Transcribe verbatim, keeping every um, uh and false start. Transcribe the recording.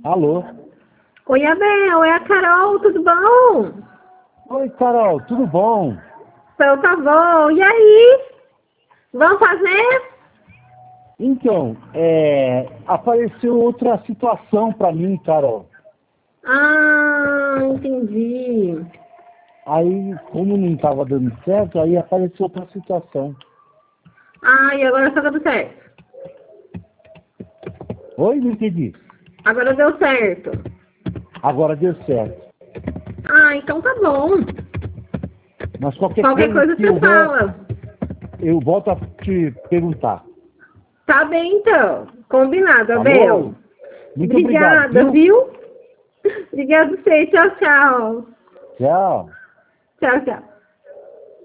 Alô? Oi, Abel, é a Carol, tudo bom? Oi, Carol, tudo bom? Então tá bom, e aí? Vamos fazer? Então, é, apareceu outra situação para mim, Carol. Ah, entendi. Aí, como não estava dando certo, aí apareceu outra situação. Ah, e agora tá dando certo. Oi, não entendi. Agora deu certo. Agora deu certo. Ah, então tá bom. Mas qualquer, Qualquer coisa coisa que você houver, fala. eu volto a te perguntar. Tá bem, então. Combinado, Falou? Abel. Muito obrigado, Obrigada, viu? viu? Obrigada a você. Tchau, tchau. Tchau. Tchau, tchau.